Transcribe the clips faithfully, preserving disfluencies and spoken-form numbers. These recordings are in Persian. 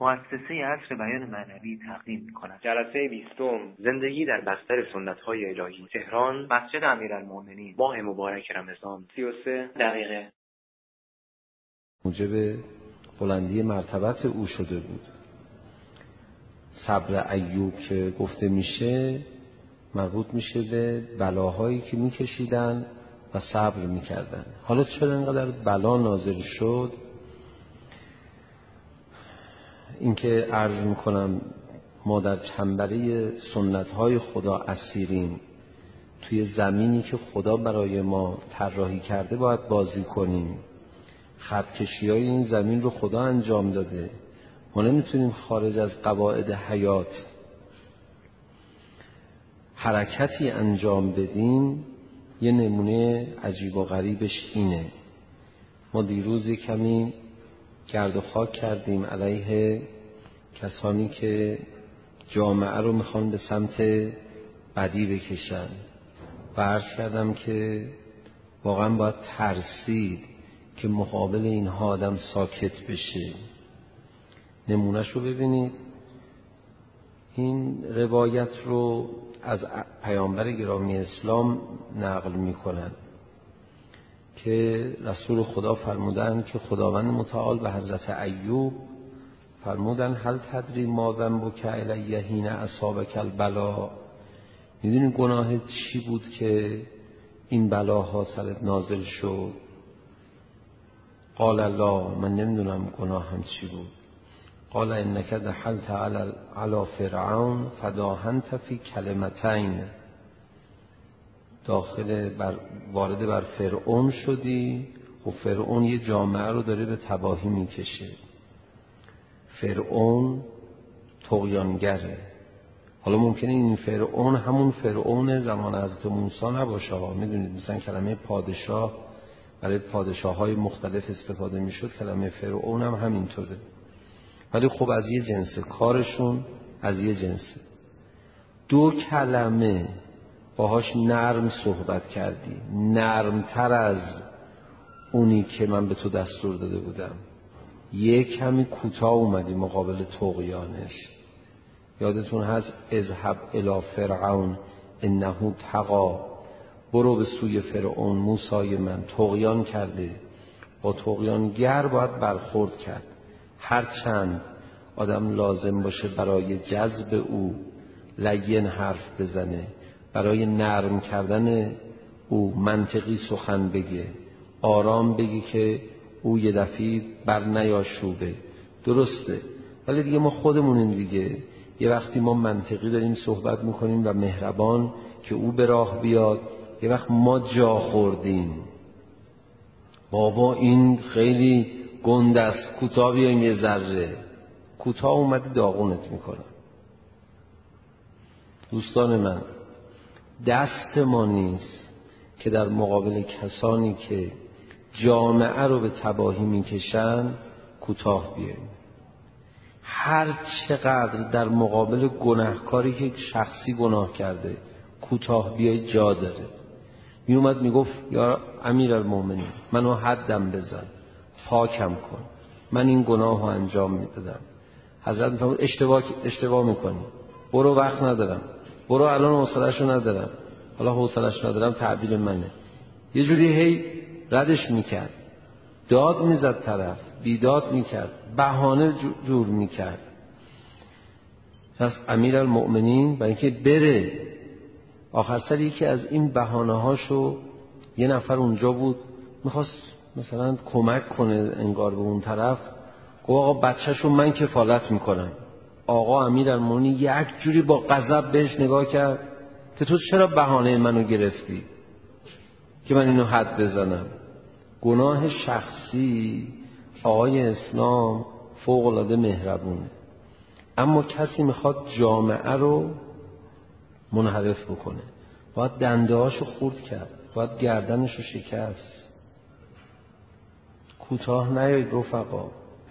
مؤسسه عصر بیان معنوی تقدیم می‌کند. جلسه بیستم، زندگی در بستر سنت‌های الهی، تهران، مسجد امیرالمومنین، ماه مبارک رمضان. سی و سه دقیقه. موجب بلندی مرتبت او شده بود. صبر ایوب که گفته میشه مربوط میشه به بلاهایی که میکشیدن و صبر میکردن. حالا چرا اینقدر بلا نازل شد؟ اینکه عرض میکنم ما در چنبره سنت‌های خدا اسیریم، توی زمینی که خدا برای ما طراحی کرده باید بازی کنیم. خطکشی‌های این زمین رو خدا انجام داده، ما نمیتونیم خارج از قواعد حیات حرکتی انجام بدیم. یه نمونه عجیب و غریبش اینه، ما دیروز کمی گرد و خاک کردیم علیه کسانی که جامعه رو میخوان به سمت بدی بکشن و عرض کردم که واقعا باید ترسید که مقابل اینها آدم ساکت بشه. نمونهش رو ببینید. این روایت رو از پیامبر گرامی اسلام نقل میکنن که رسول خدا فرمودن که خداوند متعال به حضرت ایوب فرمودن هل تدری ما ذنبک علی حین اصابک البلا، میدونی گناه چی بود که این بلاها سرت نازل شد؟ قال لا، من نمیدونم گناهم چی بود. قال انک دخلت علی علی فرعون فداهنت فی کلمتین، داخل بر وارد بر فرعون شدی و فرعون یه جامعه رو داره به تباهی میکشه. فرعون طغیانگره. حالا ممکنه این فرعون همون فرعون زمان حضرت موسی نباشه. میدونید مثلا کلمه پادشاه برای پادشاه‌های مختلف استفاده میشد، کلمه فرعون هم همینطوره، ولی خب از یه جنسه، کارشون از یه جنسه. دو کلمه باهاش نرم صحبت کردی، نرمتر از اونی که من به تو دستور داده بودم. یک کمی کوتاه اومدی مقابل طغیانش. یادتون هست اذهب الی فرعون انه طغی، برو به سوی فرعون، موسی من طغیان کرده. با طغیانگر باید برخورد کرد. هرچند آدم لازم باشه برای جذب او لین حرف بزنه، برای نرم کردن او منطقی سخن بگه، آرام بگی که او یه دفعی بر نیاشوبه، درسته. ولی دیگه ما خودمونیم دیگه، یه وقتی ما منطقی داریم صحبت میکنیم و مهربان که او به راه بیاد، یه وقت ما جا خوردیم بابا این خیلی گنده است، کوتاه بیایم یه ذره، کوتاه اومدی داغونت میکنم. دوستان من، دست ما نیست که در مقابل کسانی که جامعه رو به تباهی میکشن کوتاه بیاییم. هر چقدر در مقابل گناهکاری که شخصی گناه کرده کوتاه بیای جا داره. می اومد میگفت یا امیرالمومنین منو حدم بزن، پاکم کن، من این گناه رو انجام میدادم. حضرت میفرمود اشتباه اشتباه میکنی، برو وقت ندارم، برو الان حوصله‌شو ندارم. حالا حوصله‌شو ندارم تعبیر منه. یه جوری هی ردش میکرد، داد میزد طرف، بیداد میکرد، بهانه جور میکرد. پس امیرالمومنین برای اینکه بره آخر سر یکی از این بهانه هاشو، یه نفر اونجا بود میخواست مثلا کمک کنه انگار به اون طرف، گفت آقا بچه‌شو من کفالت میکنم. آقا امیرالمومنین یک جوری با غضب بهش نگاه کرد که تو چرا بهانه منو گرفتی که من اینو حد بزنم؟ گناه شخصی آقای اسلام فوق العاده مهربونه، اما کسی میخواد جامعه رو منحرف بکنه باید دنده هاشو خورد کرد، باید گردنشو شکست. کوتاه نیایید رفقا.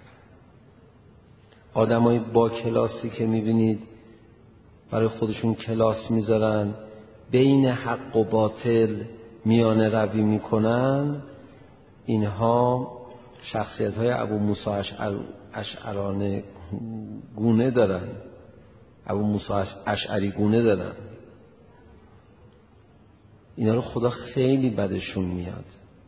آدمای با کلاسی که میبینید برای خودشون کلاس میذارن، بین حق و باطل میانه روی میکنن، اینها شخصیت های ابو موسی اشعرانه گونه دارن، ابو موسی اشعری گونه دارن. اینا رو خدا خیلی بدشون میاد.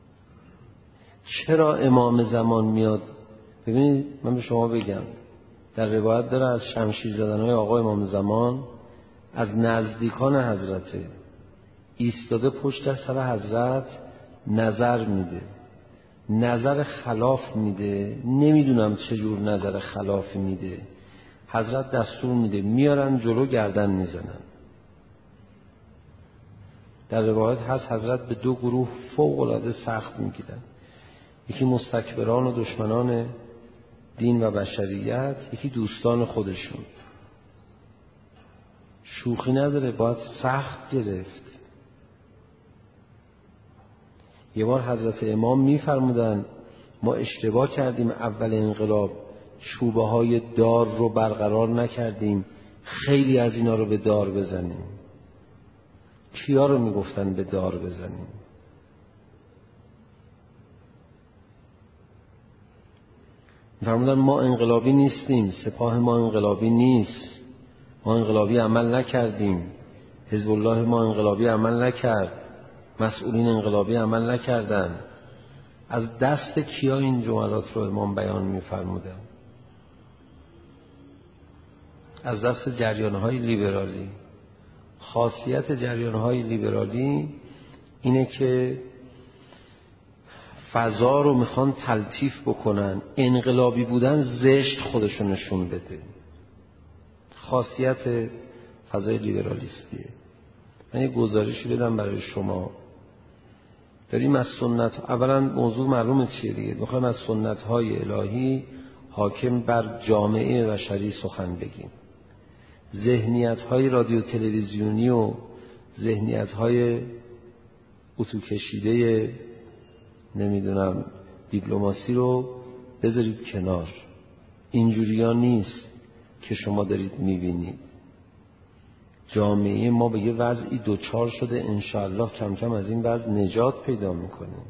چرا امام زمان میاد؟ ببینید من به شما بگم، در روایت داره از شمشیر زدنهای آقا امام زمان از نزدیکان حضرته، ایستاده پشت سر حضرت نظر میده، نظر خلاف میده، نمیدونم چجور نظر خلاف میده. حضرت دستور میده میارن جلو گردن میزنن. در روایت هست حضرت به دو گروه فوق العاده سخت میگیرن، یکی مستکبران و دشمنان دین و بشریت، یکی دوستان خودشون. شوخی نداره، باید سخت گرفت. یه بار حضرت امام میفرمودن ما اشتباه کردیم اول انقلاب چوبه های دار رو برقرار نکردیم، خیلی از اینا رو به دار بزنیم. کیا رو میگفتن به دار بزنیم؟ فرمودن ما انقلابی نیستیم، سپاه ما انقلابی نیست، ما انقلابی عمل نکردیم، حزب الله ما انقلابی عمل نکرد، مسئولین انقلابی عمل نکردن. از دست کیا این جملات رو امام بیان می‌فرمودن؟ از دست جریان‌های لیبرالی. خاصیت جریان‌های لیبرالی اینه که فضا رو میخوان تلطیف بکنن، انقلابی بودن زشت خودشون نشون بده. خاصیت فضای لیبرالیستیه. من یه گزارشی بدم برای شما. داریم از سنت، اولا موضوع معلومه چیه دیگه، میخوایم از سنت‌های الهی حاکم بر جامعه بشری سخن بگیم. ذهنیت‌های رادیو تلویزیونی و ذهنیت‌های اتو کشیده نمیدونم دیپلماسی رو بذارید کنار. اینجوریا نیست که شما دارید میبینید. جامعه ما به یه وضعی دوچار شده، انشاءالله کم کم از این وضع نجات پیدا میکنیم.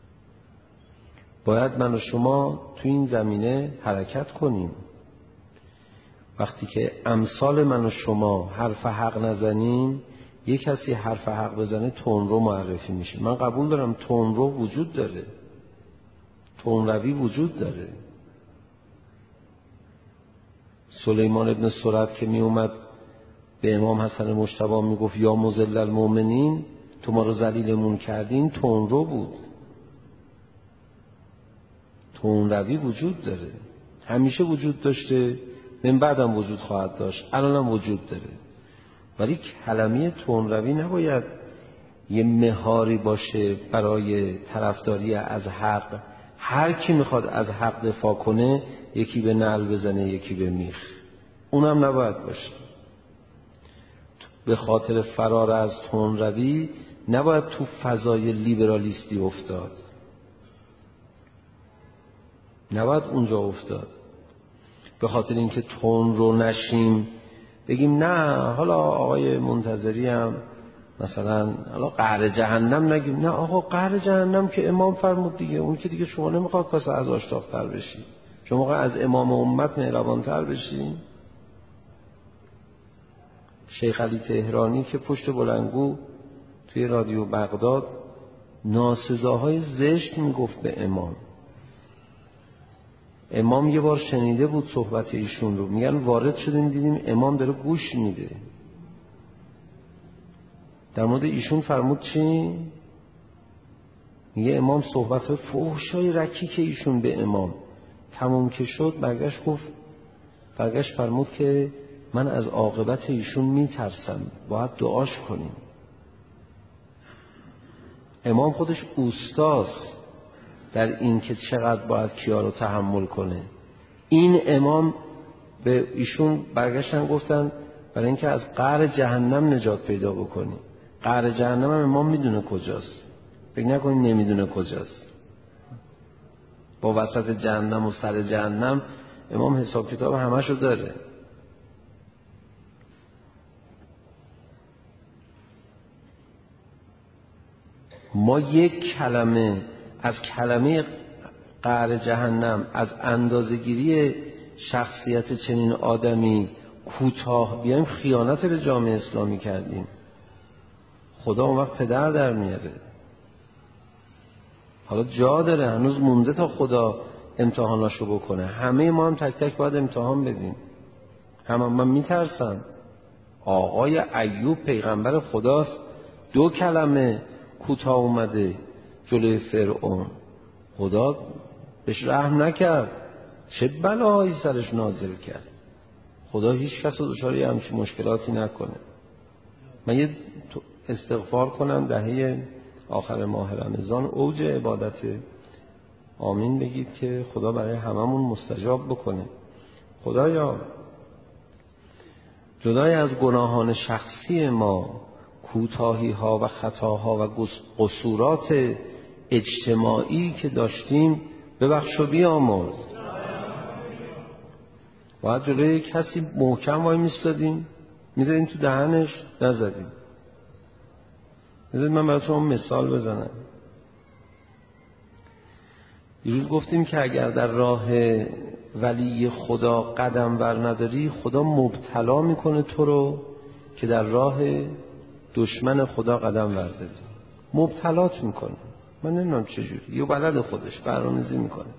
باید من و شما تو این زمینه حرکت کنیم. وقتی که امثال من و شما حرف حق نزنیم، یک کسی حرف حق بزنه تندرو معرفی میشه. من قبول دارم تندرو وجود داره، تندروی وجود داره. سلیمان ابن سرد که می اومد به امام حسن مجتبی میگفت یا مذل المؤمنین، تو ما رو ذلیلمون کردین، تندرو بود. تندروی وجود داره، همیشه وجود داشته، من بعدم وجود خواهد داشت، الانم وجود داره. ولی کلمه تندروی نباید یه مهاری باشه برای طرفداری از حق. هر کی میخواد از حق دفاع کنه، یکی به نعل بزنه یکی به میخ، اونم نباید باشه. به خاطر فرار از تندروی نباید تو فضای لیبرالیستی افتاد، نباید اونجا افتاد. به خاطر اینکه تند رو نشیم بگیم نه حالا آقای منتظری هم مثلا حالا قعر جهنم نگیم، نه آقا قعر جهنم که امام فرمود دیگه، اون که دیگه شما نمیخواد کاسه از آشتاق‌تر بشی، شما از امام امت مهربان‌تر بشی. شیخ علی تهرانی که پشت بلندگو توی رادیو بغداد ناسزاهای زشت میگفت به امام. امام یه بار شنیده بود صحبت ایشون رو، میگن وارد شدیم دیدیم امام داره گوش میده. در مورد ایشون فرمود چی؟ میگه امام صحبت فحشای رکی که ایشون به امام تموم که شد، برگشت گفت، برگشت فرمود که من از عاقبت ایشون میترسم، باید دعاش کنیم. امام خودش اوستاست در این که چقدر باید کیا رو تحمل کنه. این امام به ایشون برگشتن گفتن برای اینکه از قعر جهنم نجات پیدا بکنی. قعر جهنم هم امام میدونه کجاست، فکر نکنید نمیدونه کجاست. با وسط جهنم و سر جهنم امام حساب کتاب همشو داره. ما یک کلمه از کلمه قعر جهنم، از اندازه‌گیری شخصیت چنین آدمی کوتاه بیایم خیانت به جامعه اسلامی کردیم. خدا اون وقت پدر در میاره. حالا جا داره، هنوز مونده تا خدا امتحاناشو بکنه. همه ما هم تک تک باید امتحان بدیم. هم, هم من میترسم. آقای ایوب پیغمبر خداست، دو کلمه کوتاه اومده جلوی فرعون، خدا بهش رحم نکرد، چه بلاهایی سرش نازل کرد. خدا هیچ کس رو دچار همچین مشکلاتی نکنه. من یه استغفار کنم، دهه آخر ماه رمضان اوج عبادت، آمین بگید که خدا برای هممون مستجاب بکنه. خدایا جدای از گناهان شخصی ما، کوتاهی ها و خطاها و قصورات اجتماعی که داشتیم ببخش و بیامرز. باید جلوی کسی محکم وای میستادیم، میذاریم تو دهنش، نزدیم. بذارید من برای شما مثال بزنم. یه روز گفتیم که اگر در راه ولی خدا قدم بر نداری، خدا مبتلا میکنه تو رو که در راه دشمن خدا قدم برداری. مبتلات میکنه. من نمیدونم چجوری، یه بلد خودش برنامه‌ریزی میکنه.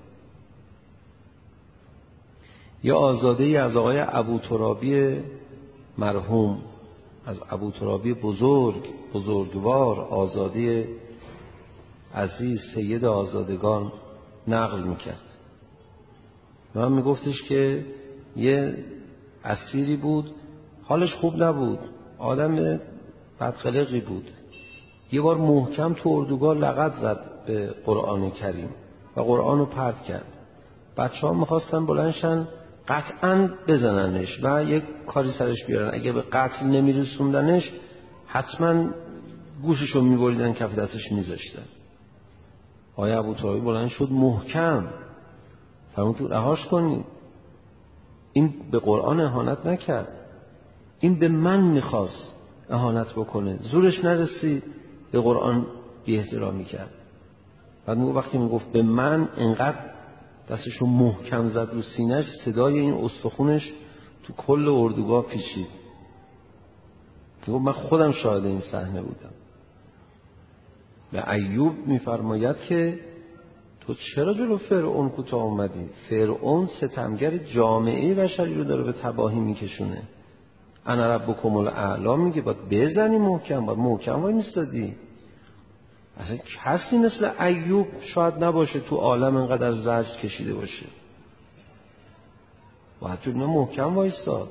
یه آزاده ای از آقای ابوترابی مرحوم، از ابوترابی بزرگ بزرگوار، آزاده عزیز، سید آزادگان نقل میکرد. من میگفتش که یه اسیری بود، حالش خوب نبود، آدم بدخلقی بود. یه بار محکم تو اردوگاه لغت زد به قرآن کریم و قرآن رو پرت کرد. بچه ها میخواستن بلندشن قطعاً بزننش و یک کاری سرش بیارن. اگه به قتل نمیرسوندنش حتما گوششو میبریدن، کف دستش میذاشتن. آقای ابوترابی بلند شد محکم فرمود تو رهاش کنی. این به قرآن اهانت نکرد، این به من میخواست اهانت بکنه، زورش نرسید به قرآن بی احترامی کرد. بعد میگو وقتی میگفت به من، انقدر دستشو محکم زد رو سینه‌اش، صدای این استخونش تو کل اردوگاه پیچید. میگو من خودم شاهد این صحنه بودم. به ایوب میفرماید که تو چرا جلو فرعون کوتاه اومدی؟ فرعون ستمگر جامعه بشری رو داره به تباهی میکشونه. انا ربکم الاعلی میگه باید بزنی محکم، باید محکم وای میستادی. اصلا کسی مثل ایوب شاید نباشه تو عالم اینقدر زجر کشیده باشه. باید جلو محکم وایستاد.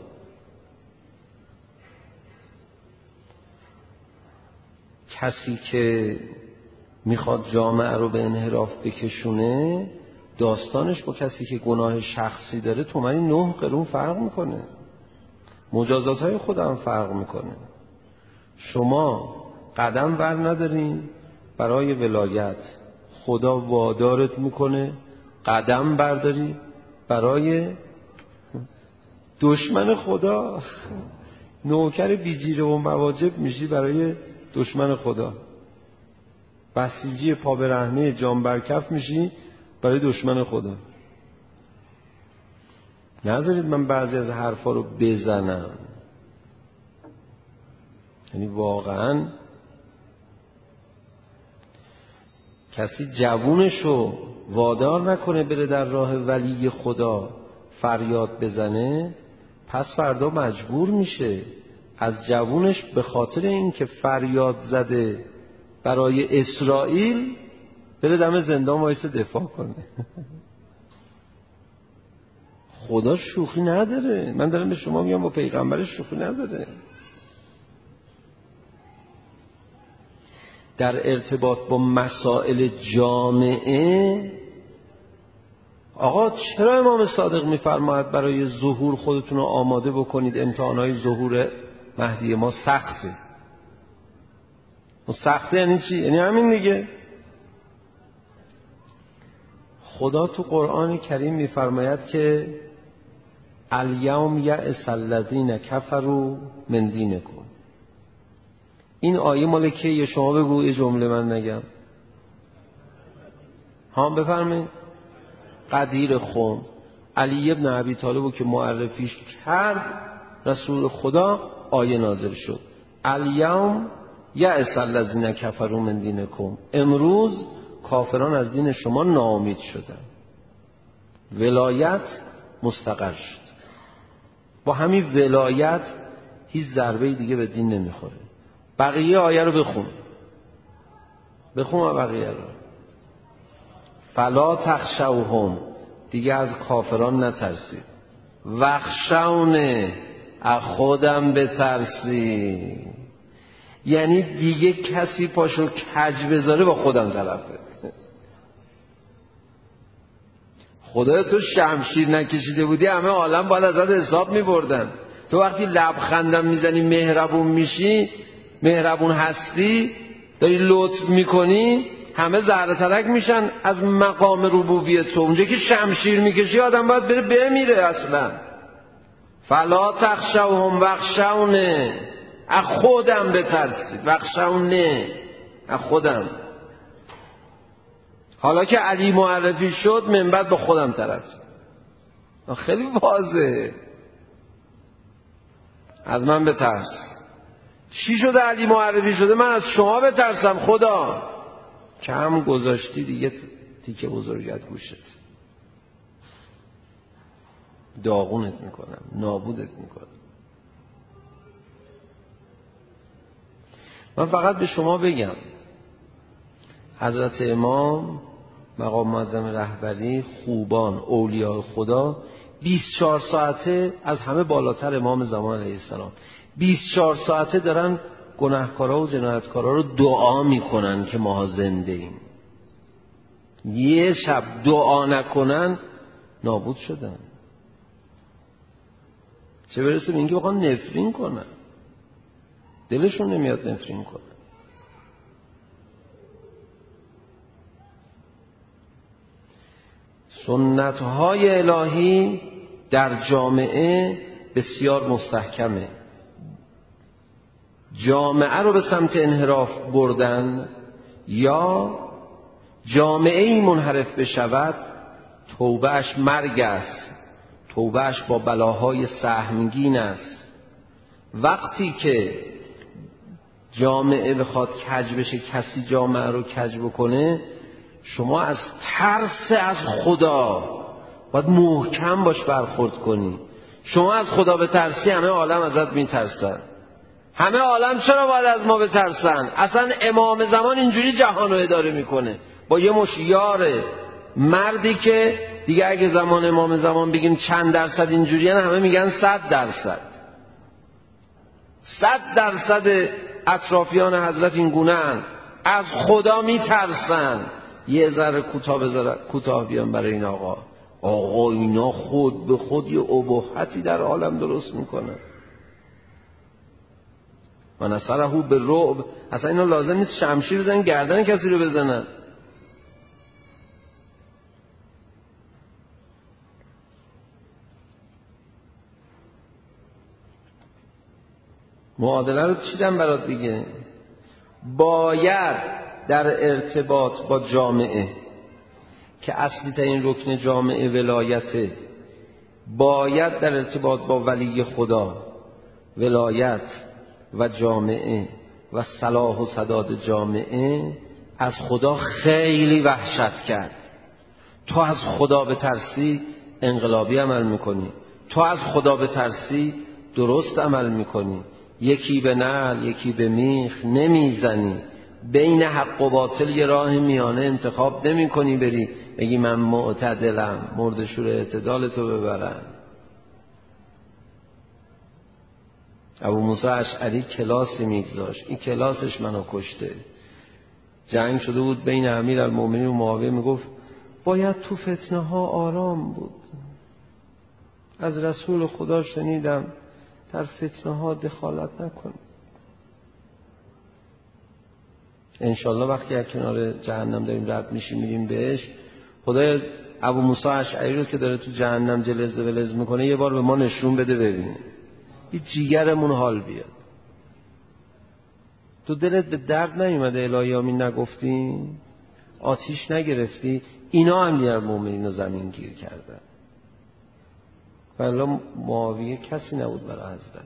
کسی که میخواد جامعه رو به انحراف بکشونه، داستانش با کسی که گناه شخصی داره تومنی نه قرون فرق میکنه، مجازات های خودم فرق میکنه. شما قدم بر ندارین برای ولایت، خدا وادارت میکنه قدم برداری برای دشمن خدا. نوکر بیجیره و مواجب میشی برای دشمن خدا. بسیجی پا برهنه جان برکف میشی برای دشمن خدا. نذارید من بعضی از حرفا رو بزنم. یعنی واقعا کسی جوونشو وادار نکنه بره در راه ولی خدا فریاد بزنه، پس فردا مجبور میشه از جوونش به خاطر این که فریاد زده برای اسرائیل بره دم زندان وایسه دفاع کنه. خدا شوخی نداره. من دارم به شما میگم با پیغمبرش شوخی نداره. در ارتباط با مسائل جامعه، آقا چرا امام صادق میفرماید برای ظهور خودتون رو آماده بکنید، امتحانات ظهور مهدی ما سخته. سخته یعنی چی؟ یعنی همین دیگه. خدا تو قرآن کریم میفرماید که الیوم یأس الذین کفروا من دینکم. این آیه مال کیه؟ شما بگو یه جمله من نگم. ها بفرمایید. قدیر خم. علی ابن ابی طالب که معرفیش کرد رسول خدا، آیه نازل شد الیوم یأس الذین کفروا من دینکم، امروز کافران از دین شما ناامید شدن. ولایت مستقر شد. با همین ولایت هیچ ضربه دیگه به دین نمیخوره. بقیه آیه رو بخون بخون بقیه رو. فلا تخشوهم، دیگه از کافران نترسید. وخشونه، از خودم بترسید. یعنی دیگه کسی پاشو کج بذاره با خودم طرفه. خدا تو شمشیر نکشیده بودی همه عالم باید ازت حساب میبردن. تو وقتی لبخندم میزنی مهربون میشی، مهربون هستی، داری لطف میکنی، همه ذره ترک میشن از مقام ربوبیت تو. اونجا که شمشیر میکشی آدم باید بره بمیره اصلا. فلا تخشوهم وخشونه، از خودم بترسید. وخشونه، از خودم. حالا که علی معرفی شد من بعد با خودم طرف. خیلی واضحه. از من بترس. چی شده علی معرفی شده؟ من از شما بترسم خدا. کم گذاشتی دیگه تیکه بزرگت گوشت، داغونت میکنم، نابودت میکنم. من فقط به شما بگم حضرت امام مقام معظم رهبری، خوبان، اولیاء خدا بیست و چهار ساعته از همه بالاتر امام زمان علیه السلام بیست و چهار ساعته دارن گناهکارا و جنایتکارا رو دعا میکنن که ما زنده ایم. یه شب دعا نکنن نابود شدن. چه برسه به اینکه بخوان نفرین کنن، دلشون نمیاد نفرین کنن. سنت‌های الهی در جامعه بسیار مستحکمه. جامعه رو به سمت انحراف بردن یا جامعه ای منحرف بشود، توبهش مرگ است، توبهش با بلاهای سهمگین است. وقتی که جامعه بخواد کج بشه، کسی جامعه رو کج بکنه، شما از ترس از خدا باید محکم باش برخورد کنی. شما از خدا بترسی همه عالم ازت میترسن. همه عالم چرا باید از ما بترسن؟ اصلا امام زمان اینجوری جهان رو اداره میکنه با یه مش یاره مردی که دیگه اگه زمان امام زمان بگیم چند درصد اینجوری هن، همه میگن صد درصد. صد درصد اطرافیان حضرت این گونه هن. از خدا میترسن. یه ذره کوتاه بذارن، کوتاه بیان برای این آقا. آقا اینا خود به خود یه ابهتی در عالم درست میکنن. و نصره به رعب. اصلا اینا لازم نیست شمشیر بزنن گردن کسی رو بزنن. معادله رو چیدم برات دیگه. باید در ارتباط با جامعه که اصلی ترین رکن جامعه ولایته، باید در ارتباط با ولی خدا، ولایت و جامعه و صلاح و سداد جامعه از خدا خیلی وحشت کرد. تو از خدا بترسی انقلابی عمل میکنی، تو از خدا بترسی درست عمل میکنی. یکی به نعل یکی به میخ نمیزنی، بین حق و باطل یه راه میانه انتخاب نمی کنی بری بگی من معتدلم، مردشور اعتدال تو ببرن. ابو موسی اشعری کلاسی میگذاشت، این کلاسش منو کشته. جنگ شده بود بین امیرالمومنین و معاویه، میگفت باید تو فتنه ها آرام بود. از رسول خدا شنیدم در فتنه ها دخالت نکن. انشالله وقتی از کنار جهنم داریم رد میشیم میریم بهش، خدای ابو موسی اشعری رو که داره تو جهنم جلز ولز میکنه یه بار به ما نشون بده ببینیم، این جیگرمون حال بیاد. تو دلت به درد نیومده الهی آمین نگفتی؟ آتیش نگرفتی؟ اینا امیرالمومنین رو زمین گیر کردن. ولی معاویه کسی نبود برای حضرت.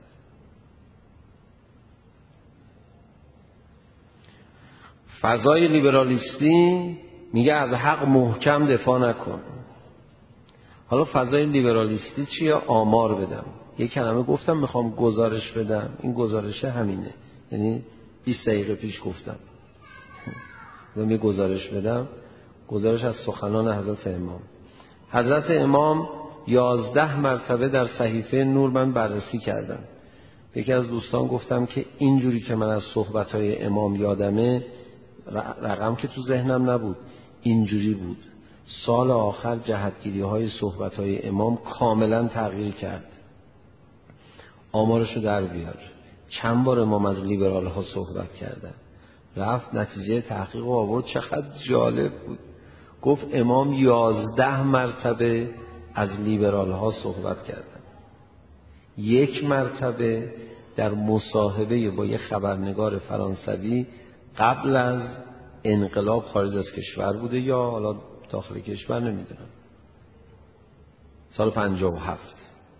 فضای لیبرالیستی میگه از حق محکم دفاع نکن. حالا فضای لیبرالیستی چیه؟ آمار بدم. یک کلمه گفتم میخوام گزارش بدم، این گزارشه همینه، یعنی بیست دقیقه پیش گفتم و می گزارش بدم. گزارش از سخنان حضرت امام. حضرت امام یازده مرتبه در صحیفه نور من بررسی کردم. یکی از دوستان گفتم که اینجوری که من از صحبتهای امام یادمه، رقم که تو ذهنم نبود، اینجوری بود. سال آخر جهتگیری های صحبت های امام کاملا تغییر کرد. آمارشو در بیار. چند بار امام از لیبرال ها صحبت کردن، رفت نتیجه تحقیق و آورد. چقدر جالب بود. گفت امام یازده مرتبه از لیبرال ها صحبت کردن. یک مرتبه در مصاحبه با یک خبرنگار فرانسوی قبل از انقلاب خارج از کشور بوده یا حالا داخل کشور نمیدونم، سال پنجاه و هفت،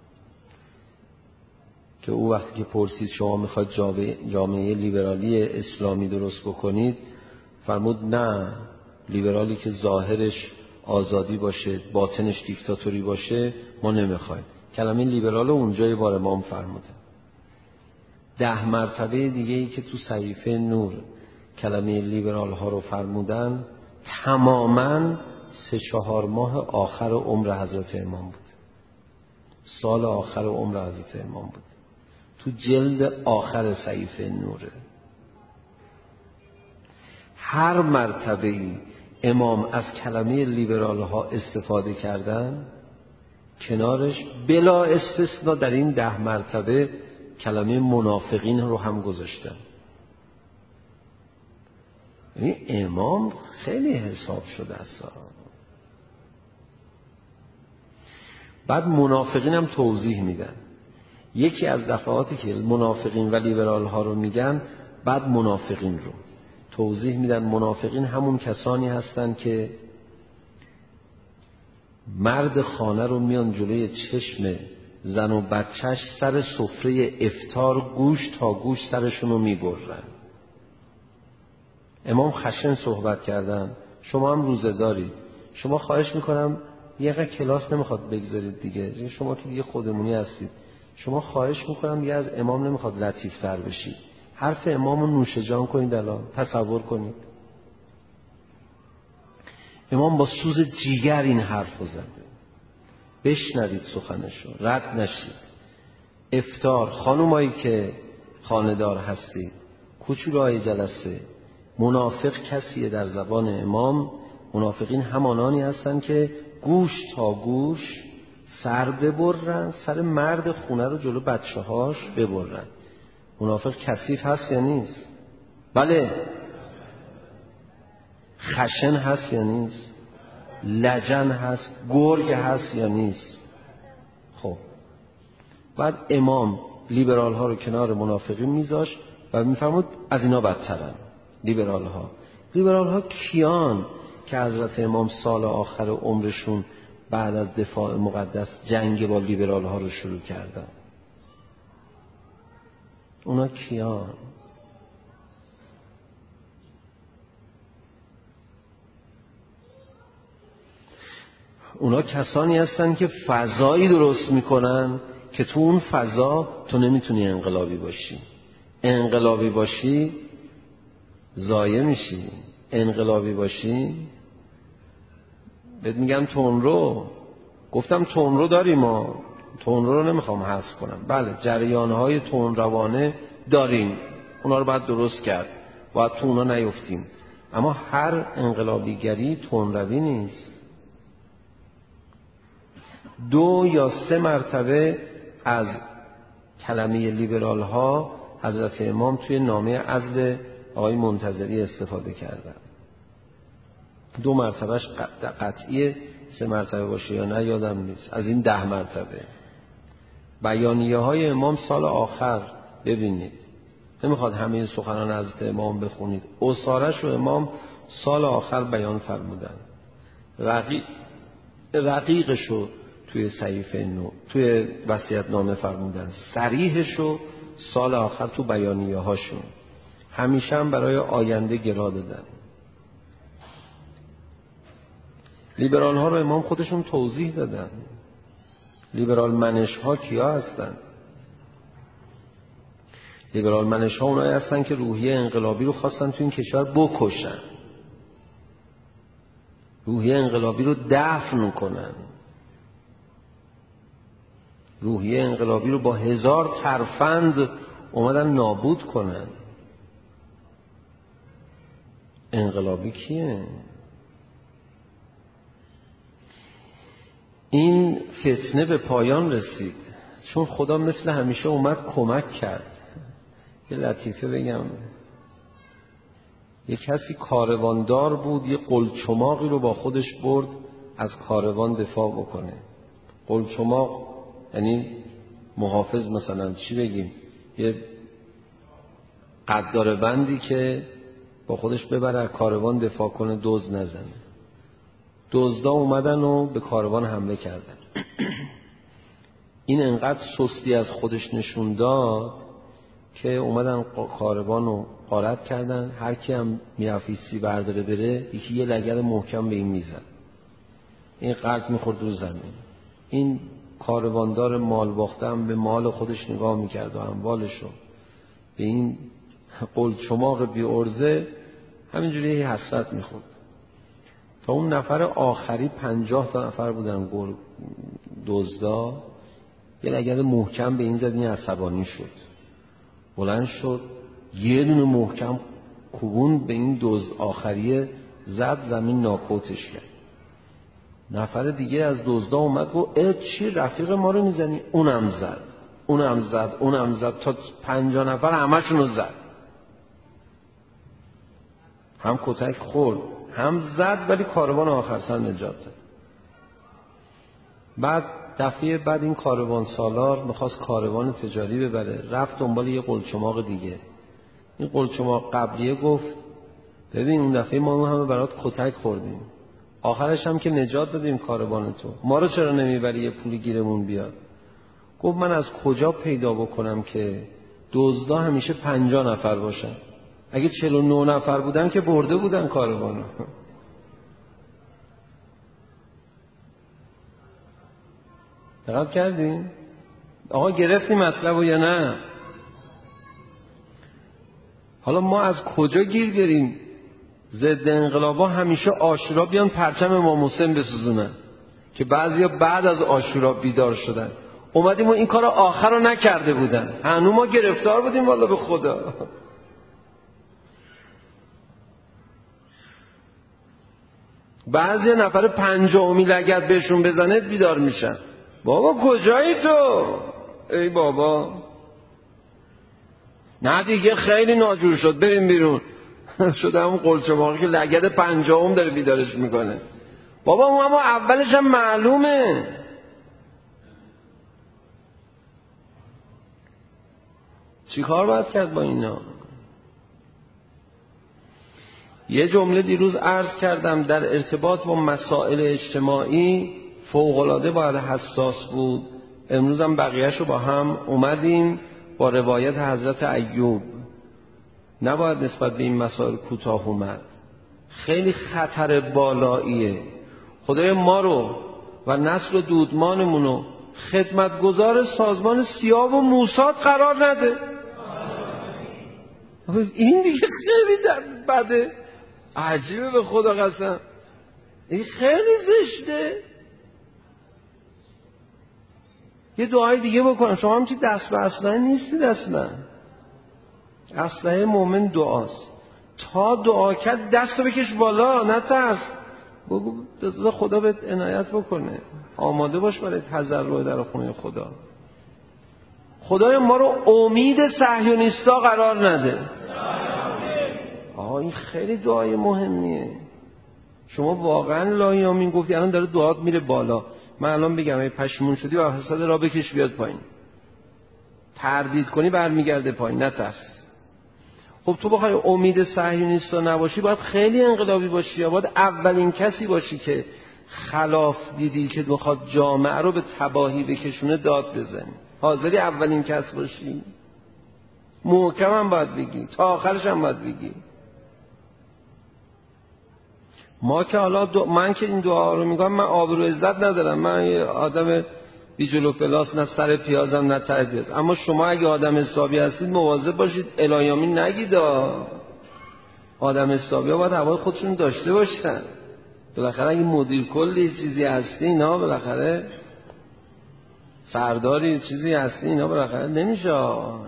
که او وقتی که پرسید شما میخواید جامعه لیبرالی اسلامی درست بکنید، فرمود نه، لیبرالی که ظاهرش آزادی باشه باطنش دیکتاتوری باشه ما نمیخوایم. کلمه لیبرال اونجای بار امام فرموده. ده مرتبه دیگه ای که تو صحیفه نور کلمه لیبرال ها رو فرمودن تماما سه چهار ماه آخر عمر حضرت امام بود، سال آخر عمر حضرت امام بود، تو جلد آخر صحیفه نوره. هر مرتبه امام از کلمه لیبرال ها استفاده کردن، کنارش بلا استثنا در این ده مرتبه کلمه منافقین رو هم گذاشتن. این امام خیلی حساب شده است. بعد منافقین هم توضیح میدن. یکی از دفعاتی که منافقین و لیبرال ها رو میگن، بعد منافقین رو توضیح میدن. منافقین همون کسانی هستن که مرد خانه رو میان جلوی چشم زن و بچهش سر سفره افطار گوش تا گوش سرشون رو میبرن. امام خشن صحبت کردن. شما هم روزه دارید، شما خواهش میکنم یه قدر کلاس نمیخواد بگذارید دیگه، شما که دیگه خودمونی هستید، شما خواهش میکنم دیگه از امام نمیخواد لطیف تر بشید، حرف امام رو نوش جان کنید. الان تصور کنید امام با سوز جیگر این حرف رو زده. بشنوید سخنشو، رد نشید. افطار، خانومایی که خانه‌دار هستید، کوچولوهای جلسه، منافق کسیه در زبان امام. منافقین همانانی هستن که گوش تا گوش سر ببرن، سر مرد خونه رو جلو بچه هاش ببرن. منافق کثیف هست یا نیست؟ بله. خشن هست یا نیست؟ لجن هست؟ گرگ هست یا نیست؟ خب بعد امام لیبرال ها رو کنار منافقین میذاشت و میفرمود از اینا بدترن لیبرال ها. لیبرال ها کیان که حضرت امام سال آخر عمرشون بعد از دفاع مقدس جنگ با لیبرال ها رو شروع کردن؟ اونا کیان؟ اونا کسانی هستن که فضایی درست میکنن که تو اون فضا تو نمیتونی انقلابی باشی. انقلابی باشی ضایع میشی. انقلابی باشی بهت میگن تندرو. گفتم تندرو داریم ما، تندرو رو نمیخوام حذف کنم. بله جریانهای تندروانه داریم، اونا رو باید درست کرد، باید تو اونا نیفتیم. اما هر انقلابیگری تندروی نیست. دو یا سه مرتبه از کلمه لیبرال ها حضرت امام توی نامه عزل آقای منتظری استفاده کردن. دو مرتبهش قطعیه، سه مرتبه باشه یا نه یادم نیست. از این ده مرتبه بیانیه های امام سال آخر ببینید، نمیخواد همه سخنان حضرت امام بخونید. اسارش و امام سال آخر بیان فرمودن. رقیق رقیقشو توی صحیفه نو توی وصیت‌نامه فرمودن، صریحشو سال آخر تو بیانیه هاشون همیشه هم برای آینده گرا دادن. لیبرال ها رو امام خودشون توضیح دادن. لیبرال منش ها کیا هستن؟ لیبرال منش ها اونایی هستن که روحیه انقلابی رو خواستن تو این کشور بکشن، روحیه انقلابی رو دفن کنن، روحیه انقلابی رو با هزار ترفند اومدن نابود کنن. انقلابی کیه؟ این فتنه به پایان رسید چون خدا مثل همیشه اومد کمک کرد. یه لطیفه بگم، یه کسی کارواندار بود، یه قلچماقی رو با خودش برد از کاروان دفاع بکنه. قلچماق یعنی محافظ، مثلا چی بگیم، یه قدار بندی که با خودش ببره از کاروان دفاع کنه، دزد نزنه. دزدا اومدن و به کاروان حمله کردن. این انقدر سستی از خودش نشون داد که اومدن کاروان رو غارت کردن. هر کی هم میرفیسی برداره بره، یکی یه لگد محکم به این میزد، این غرق میخورد رو زمین. این کارواندار مال باخته هم به مال خودش نگاه میکرد و اموالشو، به این قلچماق بی ارزه همینجوری حسرت میخورد. تا اون نفر آخری، پنجاه تا نفر بودن دزدا، یه لگد محکم به این زد، این عصبانی شد، بلند شد یه دونه محکم کوبون به این دزد آخریه زد، زمین ناکوتش کرد. نفر دیگه از دزدا اومد گفت اه چی رفیق ما رو میزنی؟ اونم زد اونم زد اونم زد تا پنجاه نفر همشون رو زد. هم کتک خورد هم زد، ولی کاروان آخر سر نجات داد. بعد دفعه بعد این کاروان سالار میخواست کاروان تجاری ببره، رفت دنبال یه قلچماق دیگه. این قلچماق قبلیه گفت ببین اون دفعه ما همه برات کتک خوردیم، آخرش هم که نجات دادیم کاروان تو، ما رو چرا نمیبری یه پولی گیرمون بیاد؟ گفت من از کجا پیدا بکنم که دزدا همیشه پنجاه نفر باشن؟ اگه چهل و نه نفر بودن که برده بودن کاروانو. دقت کردین؟ آقا گرفتی مطلبو یا نه؟ حالا ما از کجا گیر بریم ضد انقلابا همیشه عاشورا بیان پرچم امام حسین بسوزونن که بعضیا بعد از عاشورا بیدار شدن؟ اومدیم و این کار آخر رو نکرده بودن، هنوز ما گرفتار بودیم والله به خدا. بعضی نفر پنجاهمی لگد بهشون بزنه بیدار میشن. بابا کجایی تو؟ ای بابا نه دیگه خیلی ناجور شد بریم بیرون. شده همون قلچماقی که لگد پنجاهم داره بیدارش میکنه. بابا اون اما اولش هم معلومه. چی کار باید کرد با اینا؟ یه جمله دیروز عرض کردم در ارتباط با مسائل اجتماعی فوق‌العاده باید حساس بود. امروز هم بقیه‌شو با هم اومدیم با روایت حضرت ایوب. نباید نسبت به این مسائل کوتاه اومد، خیلی خطر بالاییه. خدای ما رو و نسل و دودمانمون رو خدمتگزار سازمان سیاه و موساد قرار نده. این دیگه خیلی در بده، عجیبه به خدا قسم، این خیلی زشته. یه دعای دیگه بکنم. شما هم چی دست به اسلحه نیستید اصلا. اسلحه مومن دعاست. تا دعا کرد دستو بکش بالا، نترس، بگو بذار خدا بهت عنایت بکنه، آماده باش برای تضرع در خونه خدا. خدای ما رو امید صهیونیستا قرار نده. آها این خیلی دعای مهمیه. شما واقعا لا آمین گفتی الان داره دعات میره بالا. من الان بگم ای پشیمون شدی و حسد را بکش بیاد پایین، تردید کنی برمیگرده پایین، نترس. خب تو بخوای امید صهیونیستا نباشی باید خیلی انقلابی باشی، یا باید اولین کسی باشی که خلاف دیدی که بخواد جامعه رو به تباهی بکشونه داد بزنی؟ حاضری اولین کس باشی؟ محکم هم باید بگی، تا آخرش هم باید بگی. ما که حالا دو... من که این دعا رو میگم، من آبرو عزت ندارم، من یه آدم بی جلو پلاس، نه سر پیازم نه ته پیاز. اما شما اگه آدم حسابی هستید مواظب باشید الهیامی نگید. آدم حسابی ها باید هوای خودشون داشته باشن. بالاخره اگه مدیر کلی چیزی هستی، اینا بالاخره سرداری چیزی هستی، اینا بالاخره نمیشه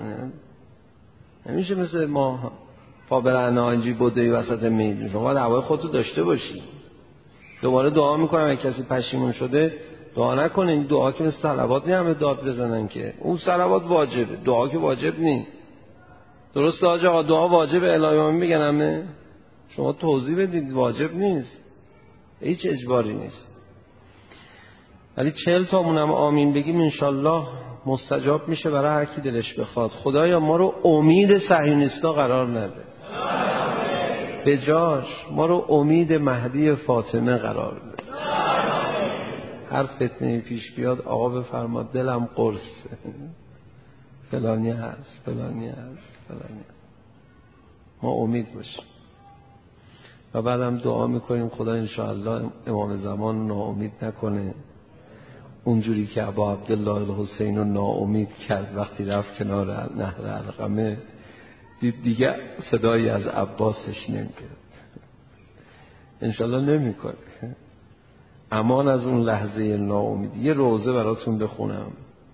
نمیشه مثل ما پا برهنه آنجی بودهی وسط میدون. شما باید هوای خودتو داشته باشی. دوباره دعا میکنم اگه کسی پشیمون شده دعا نکنه. این دعا که مثل صلوات نه همه داد بزنن که. اون صلوات واجبه، دعا که واجب نیست. درسته آجا آقا؟ دعا واجبه، الهیامی میگن همه. شما توضیح بدید واجب نیست، هیچ اجباری نیست. ولی چهل تامون هم آمین بگیم انشالله مستجاب میشه برای هر کی دلش بخواد. خدایا ما رو امید صهیونیستا قرار نده، به جاش ما رو امید مهدی فاطمه قرار بده. هر فتنه پیش بیاد آقا بفرما دلم قرصه، فلانی هست فلانی هست فلانی هست. ما امید باشیم و بعدم دعا میکنیم خدا انشاءالله امام زمان ناامید نکنه، اونجوری که ابا عبدالله الحسین رو ناامید کرد وقتی رفت کنار نهر علقمه، دید دیگه صدایی از عباسش نمیگرد. انشاءالله نمیکنه. امان از اون لحظه ناامیدی. یه روزه براتون بخونم.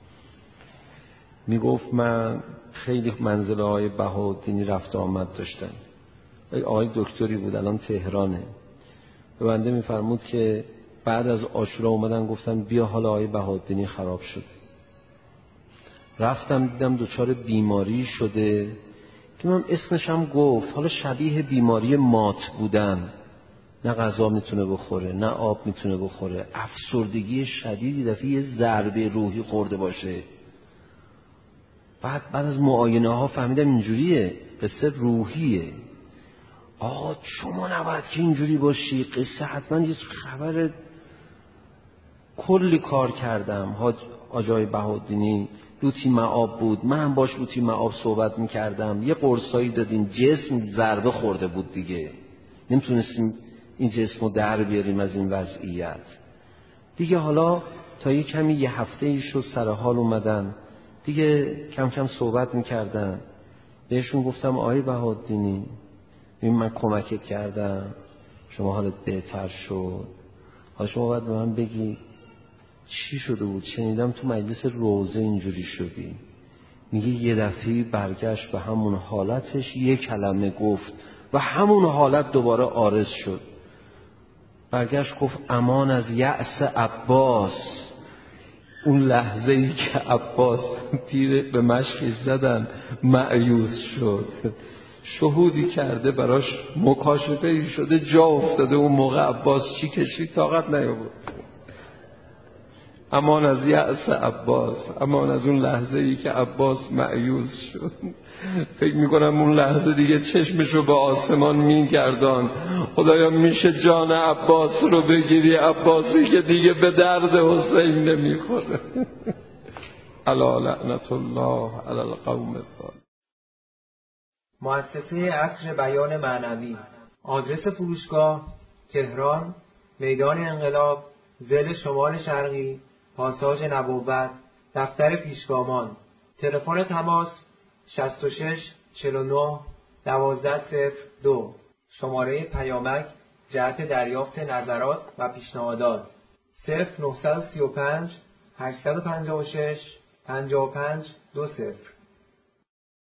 میگفت من خیلی منزله های بهاءالدینی رفت آمد داشتم. آقای دکتری بود الان تهرانه. به بنده میفرمود که بعد از عاشورا اومدن گفتن بیا حالا آقای بهاءالدینی خراب شده. رفتم دیدم دچار بیماری شده که من اسمش هم گفت، حالا شبیه بیماری مات بودن، نه غذا میتونه بخوره نه آب میتونه بخوره، افسردگی شدیدی، دفعه یه ضربه روحی خورده باشه. بعد بعد از معاینه ها فهمیدم اینجوریه، قصه روحیه. آقا شما نباید که اینجوری باشی، قصه حتما یه خبر. کلی کار کردم. حاج آجای بهاءالدینی لوتی معاب بود، منم باش لوتی معاب صحبت میکردم، یه قرصایی دادیم، جسم ضربه خورده بود دیگه، نمیتونستیم این جسم رو در بیاریم از این وضعیت دیگه. حالا تا یه کمی یه هفته ای شد سر حال اومدن دیگه، کم کم صحبت میکردن. بهشون گفتم آقای بهاءالدینی این من کمکت کردم، شما حالت بهتر شد، حالا شما باید به من بگی چی شده بود؟ شنیدم تو مجلس روزه اینجوری شدی. میگه یه دفعه برگشت به همون حالتش، یه کلمه گفت و همون حالت دوباره عارض شد. برگشت گفت امان از یأس عباس. اون لحظه ای که عباس تیر به مشکش زدن مأیوس شد، شهودی کرده براش مکاشفه ای شده، جا افتاده. اون موقع عباس چی کشید طاقت نیاورد. امان از یأس عباس، امان از اون لحظه ای که عباس مأیوس شد. فکر میکنم اون لحظه دیگه چشمشو به آسمان میگردان، خدایا میشه جان عباس رو بگیری، عباسی که دیگه به درد حسین نمیخوره. الا لعنت الله علی القوم الظالمین. مؤسسه عصر بیان معنوی. آدرس فروشگاه تهران، میدان انقلاب، ضلع شمال شرقی، پاساژ نبوت، دفتر پیشگامان. تلفن تماس شصت و شش چهل و نه دوازده صفر دو. شماره پیامک جهت دریافت نظرات و پیشنهادات صفر نه سه پنج هشت پنج شش پنج پنج دو صفر.